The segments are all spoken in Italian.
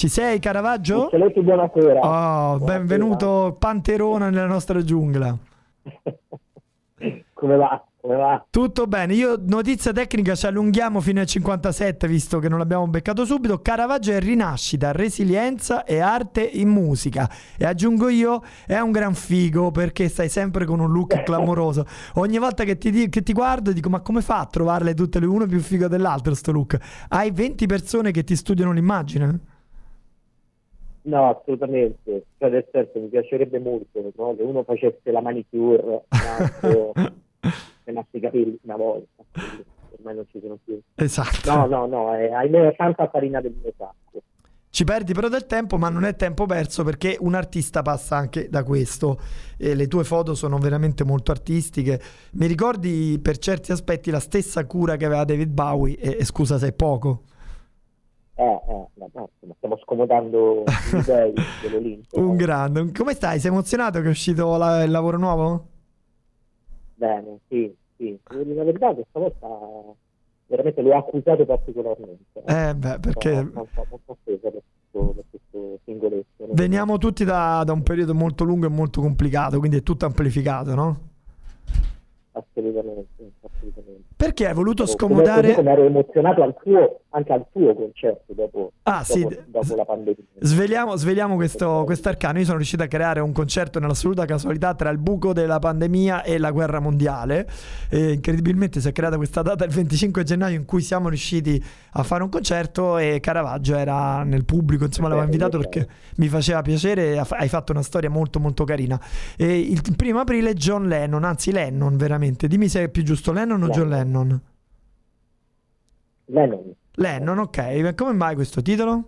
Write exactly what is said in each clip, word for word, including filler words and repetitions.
Ci sei, Caravaggio? Eccellenza, buonasera. Oh, Buonasera. Benvenuto Panterona nella nostra giungla. Come va? Come va? Tutto bene, io notizia tecnica ci allunghiamo fino al cinquantasette visto che non l'abbiamo beccato subito. Caravaggio è rinascita, resilienza e arte in musica, e aggiungo io è un gran figo perché stai sempre con un look clamoroso. Ogni volta che ti, di- che ti guardo dico ma come fa a trovarle tutte le uno più figo dell'altro sto look? Hai venti persone che ti studiano l'immagine? No, assolutamente. Cioè, nel senso, mi piacerebbe molto, no? Che uno facesse la manicure, l'altro penasse i capelli una volta. Ormai non ci sono più. Esatto. No, no, no, è, ahimè, tanta farina del mio sacco. Ci perdi però del tempo, ma non è tempo perso perché un artista passa anche da questo. E le tue foto sono veramente molto artistiche. Mi ricordi per certi aspetti la stessa cura che aveva David Bowie, e, e scusa se è poco. Eh, eh, no, no, insomma, stiamo scomodando gli dei dell'Olimpo. Un no? grande. Come stai? Sei emozionato che è uscito la- il lavoro nuovo? Bene, sì, sì. Devo dire la verità, questa volta veramente l'ho accusato particolarmente. Eh beh, perché Non so, non so offesa per questo, per questo singoletto. no? veniamo tutti da, da un periodo molto lungo e molto complicato, quindi è tutto amplificato, no? Assolutamente, assolutamente. Perché hai voluto Come, scomodare... come ero emozionato al tuo, anche al tuo concerto dopo, Ah, sì, dopo, dopo la pandemia. Sveliamo, sveliamo questo arcano. Io sono riuscito a creare un concerto nell'assoluta casualità tra il buco della pandemia e la guerra mondiale, e incredibilmente si è creata questa data il venticinque gennaio in cui siamo riusciti a fare un concerto e Caravaggio era nel pubblico, insomma l'avevo invitato perché mi faceva piacere e hai fatto una storia molto molto carina. E il primo aprile John Lennon, anzi Lennon veramente, dimmi se è più giusto, Lennon o John Lennon? Lennon. Lennon, ok, come mai questo titolo?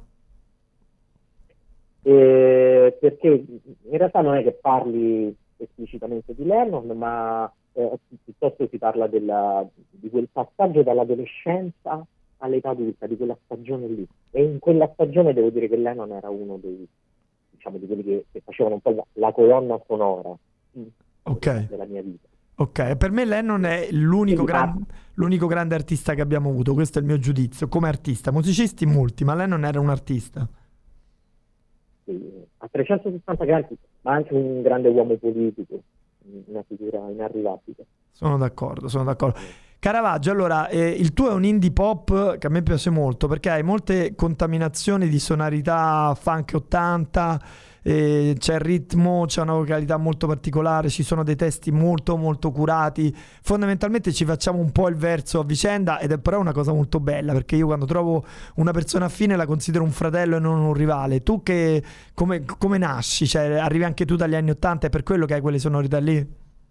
Eh, perché in realtà non è che parli esplicitamente di Lennon, ma eh, piuttosto si parla della, di quel passaggio dall'adolescenza all'età adulta, di quella stagione lì. E in quella stagione devo dire che Lennon era uno dei, diciamo, di quelli che, che facevano un po' la, la colonna sonora Ok. della mia vita. Ok, per me Lennon è l'unico, gran- l'unico grande artista che abbiamo avuto, questo è il mio giudizio, come artista. Musicisti molti, ma Lennon era un artista. Sì, a trecentosessanta gradi, ma anche un grande uomo politico, una figura inarrivabile. Sono d'accordo, sono d'accordo. Caravaggio, allora, eh, il tuo è un indie pop che a me piace molto perché hai molte contaminazioni di sonorità funk ottanta, eh, c'è il ritmo, c'è una vocalità molto particolare, ci sono dei testi molto molto curati, fondamentalmente ci facciamo un po' il verso a vicenda ed è però una cosa molto bella perché io quando trovo una persona affine la considero un fratello e non un rivale. Tu che come, come nasci? Cioè, arrivi anche tu dagli anni ottanta, è per quello che hai quelle sonorità lì?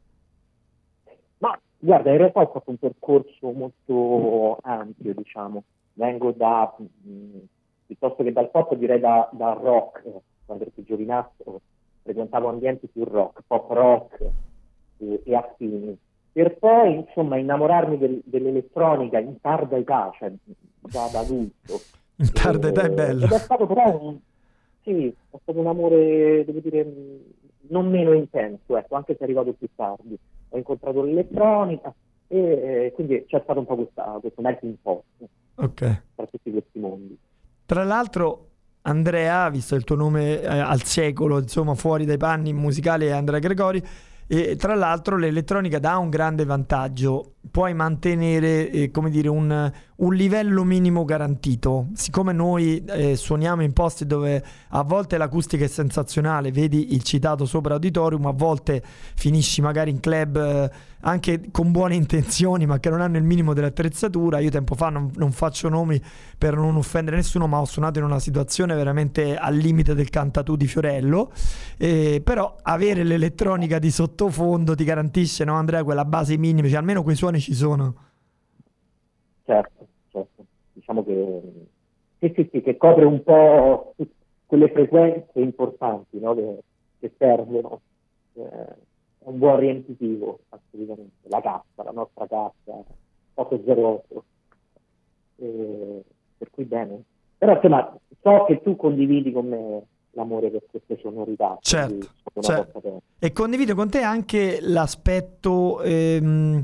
Ma guarda, in realtà ho fatto un percorso molto ampio, diciamo. Vengo da, mh, piuttosto che dal pop, direi da, dal rock. Quando ero più giovinastro frequentavo ambienti più rock, pop rock e, e affini. Per poi, insomma, innamorarmi del, dell'elettronica in tarda età, cioè già da adulto. In tarda età è bello. Ed è stato però un, sì, è stato un amore, devo dire, non meno intenso, ecco, anche se è arrivato più tardi. Ho incontrato l'elettronica e eh, quindi c'è stato un po' questa, questo melting pot Ok. tra tutti questi mondi. Tra l'altro, Andrea, visto il tuo nome eh, al secolo, insomma, fuori dai panni musicali, è Andrea Gregori, e tra l'altro l'elettronica dà un grande vantaggio, puoi mantenere eh, come dire un, un livello minimo garantito. Siccome noi eh, suoniamo in posti dove a volte l'acustica è sensazionale, vedi il citato sopra Auditorium, a volte finisci magari in club eh, anche con buone intenzioni ma che non hanno il minimo dell'attrezzatura. Io tempo fa, non, non faccio nomi per non offendere nessuno, ma ho suonato in una situazione veramente al limite del cantatù di Fiorello, eh, però avere l'elettronica di sottofondo ti garantisce, no Andrea, quella base minima, cioè almeno quei suoni ci sono. Certo, certo. Diciamo che sì, sì, sì, che copre un po' quelle frequenze importanti, no, che, che servono. Eh, è un buon riempitivo, assolutamente. La cassa, la nostra cassa, otto zero otto. Eh, per cui bene. Però insomma, so che tu condividi con me l'amore per queste sonorità. Certo, una certo. volta per... E condivido con te anche l'aspetto ehm,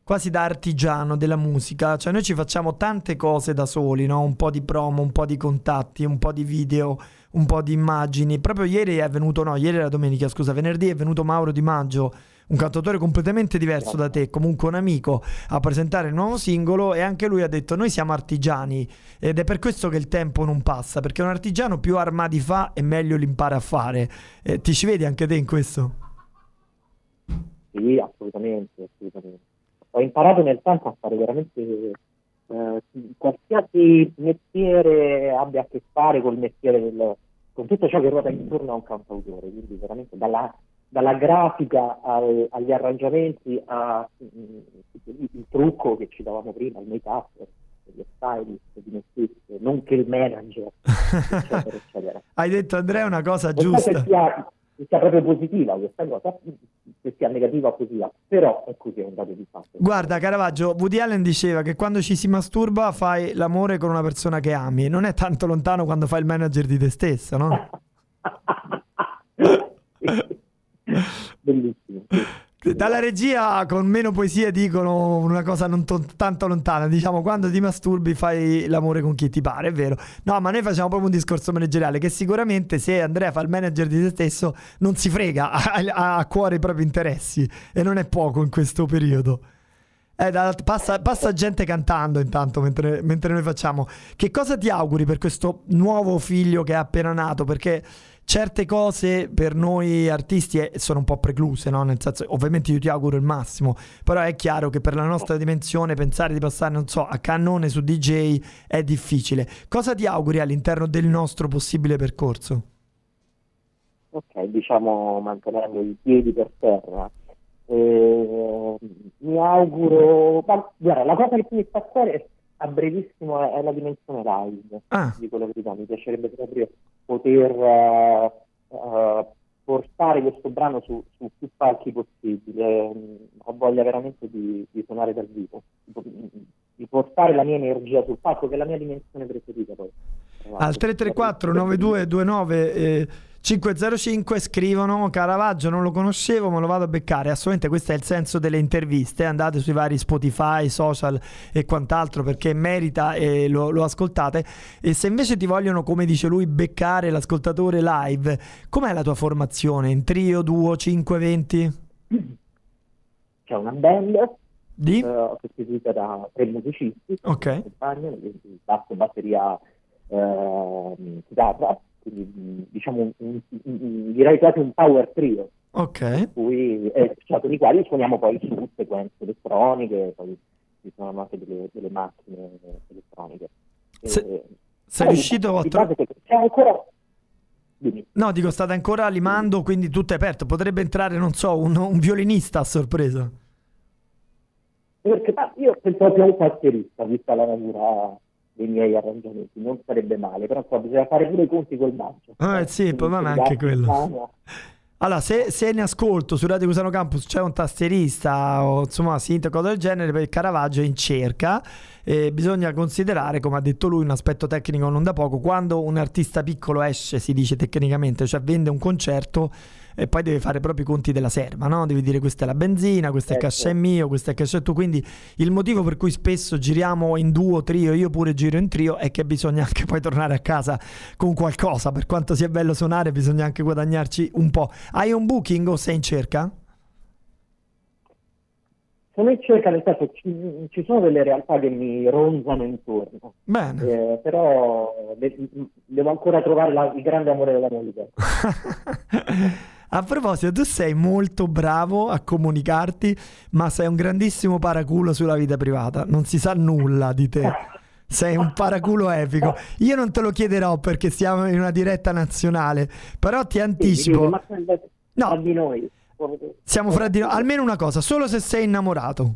quasi da artigiano della musica, cioè noi ci facciamo tante cose da soli, no? Un po' di promo, un po' di contatti, un po' di video, un po' di immagini. Proprio ieri è venuto, no, ieri era domenica, scusa, venerdì è venuto Mauro Di Maggio, un cantautore completamente diverso da te, comunque un amico, a presentare il nuovo singolo, e anche lui ha detto noi siamo artigiani ed è per questo che il tempo non passa, perché un artigiano più armadi fa e meglio li impara a fare. Eh, ti ci vedi anche te in questo? Sì, assolutamente, assolutamente. Ho imparato nel tempo a fare veramente eh, qualsiasi mestiere abbia a che fare col mestiere del, con tutto ciò che ruota intorno a un cantautore, quindi veramente dalla dalla grafica al, agli arrangiamenti, al trucco che ci davamo prima, il make-up, gli stylist di me stesso, nonché il manager, eccetera, eccetera. Hai detto, Andrea, una cosa non giusta. So che sia, che sia proprio positiva questa cosa, che sia negativa o positiva, però è così, è un dato di fatto. Guarda, Caravaggio, Woody Allen diceva che quando ci si masturba fai l'amore con una persona che ami, non è tanto lontano quando fai il manager di te stesso, no? Bellissimo. Dalla regia con meno poesie dicono una cosa non to- tanto lontana, diciamo quando ti masturbi fai l'amore con chi ti pare, è vero. No, ma noi facciamo proprio un discorso manageriale, che sicuramente se Andrea fa il manager di se stesso non si frega, ha a cuore i propri interessi, e non è poco in questo periodo. Eh, da, passa, passa gente cantando intanto mentre, mentre noi facciamo. Che cosa ti auguri per questo nuovo figlio che è appena nato? Perché certe cose per noi artisti sono un po' precluse, no? Nel senso, ovviamente io ti auguro il massimo, però è chiaro che per la nostra dimensione pensare di passare, non so, a cannone su D J è difficile. Cosa ti auguri all'interno del nostro possibile percorso? Ok, diciamo mantenendo i piedi per terra. Eh, mi auguro, ma guarda, la cosa che mi fa cuore a brevissimo è, è la dimensione live, Ah. dico la verità, mi piacerebbe proprio poter uh, uh, portare questo brano su, su più palchi possibile. Ho voglia veramente di, di suonare dal vivo, di, di portare la mia energia sul palco, che è la mia dimensione preferita poi. Al tre tre quattro nove due due nove eh, cinque zero cinque scrivono: Caravaggio non lo conoscevo, ma lo vado a beccare. Assolutamente, questo è il senso delle interviste. Andate sui vari Spotify, social e quant'altro, perché merita e lo, lo ascoltate. E se invece ti vogliono, come dice lui, beccare l'ascoltatore live, com'è la tua formazione? In trio, duo, cinque, venti? C'è una band di? Uh, costituita da tre musicisti, ok, basso, batteria, uh, chitarra, quindi diciamo un, un, un, direi quasi un power trio, ok, cui, eh, cioè, con i quali suoniamo poi su sequenze elettroniche, poi ci sono anche delle, delle macchine elettroniche. Se, e, sei riuscito a trovare? C'è ancora... Dimmi. No, dico, state ancora limando, quindi tutto è aperto. Potrebbe entrare, non so, un, un violinista a sorpresa. Perché io pensavo più a un tastierista, vista la natura dei miei arrangiamenti, non sarebbe male, però so, bisogna fare pure i conti col budget. Ah, eh, sì, poi ma anche quello. Allora, se, se ne ascolto su Radio Cusano Campus c'è un tastierista o insomma sindaco del genere, per Caravaggio è in cerca, e bisogna considerare, come ha detto lui, un aspetto tecnico non da poco. Quando un artista piccolo esce, si dice tecnicamente, cioè vende un concerto, e poi deve fare proprio i conti della serva, no? Devi dire questa è la benzina, questo è il cachet mio, questo è il cachet tu. Quindi il motivo per cui spesso giriamo in duo, trio, io pure giro in trio, è che bisogna anche poi tornare a casa con qualcosa. Per quanto sia bello suonare, bisogna anche guadagnarci un po'. Hai un booking o sei in cerca? Sono in cerca, nel senso ci, ci sono delle realtà che mi ronzano intorno. Bene. Eh, però de- devo ancora trovare la, il grande amore della mia vita. A proposito, tu sei molto bravo a comunicarti, ma sei un grandissimo paraculo sulla vita privata. Non si sa nulla di te. Sei un paraculo epico. Io non te lo chiederò perché siamo in una diretta nazionale, però ti anticipo. No, di noi. Siamo fra di noi. Almeno una cosa, solo se sei innamorato.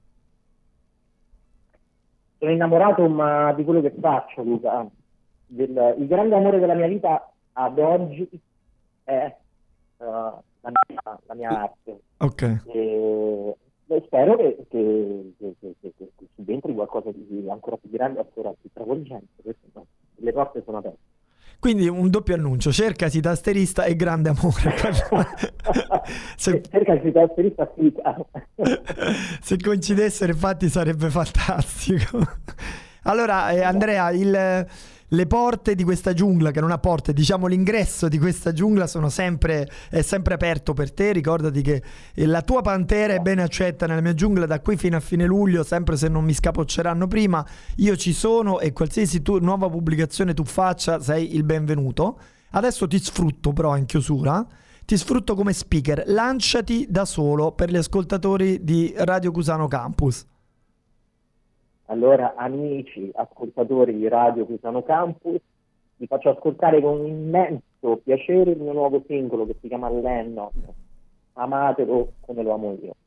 Sono innamorato, ma di quello che faccio, Luca. Del, il grande amore della mia vita ad oggi è uh, la, mia, la mia arte. Ok. E, e spero che, che, che, che, che, che subentri qualcosa di ancora più grande, ancora più travolgente. No, le porte sono aperte. Quindi un doppio annuncio: cercasi tasterista e grande amore. se, cercasi tasterista fica. Se coincidessero, infatti, sarebbe fantastico. Allora, eh, Andrea, il, le porte di questa giungla, che non ha porte, diciamo l'ingresso di questa giungla sono sempre, è sempre aperto per te. Ricordati che eh, la tua pantera è ben accetta nella mia giungla da qui fino a fine luglio, sempre se non mi scapocceranno prima. Io ci sono e qualsiasi tu, nuova pubblicazione tu faccia, sei il benvenuto. Adesso ti sfrutto però in chiusura, ti sfrutto come speaker. Lanciati da solo per gli ascoltatori di Radio Cusano Campus. Allora, amici ascoltatori di Radio Cusano Campus, vi faccio ascoltare con immenso piacere il mio nuovo singolo che si chiama Lennon. Amatelo come lo amo io.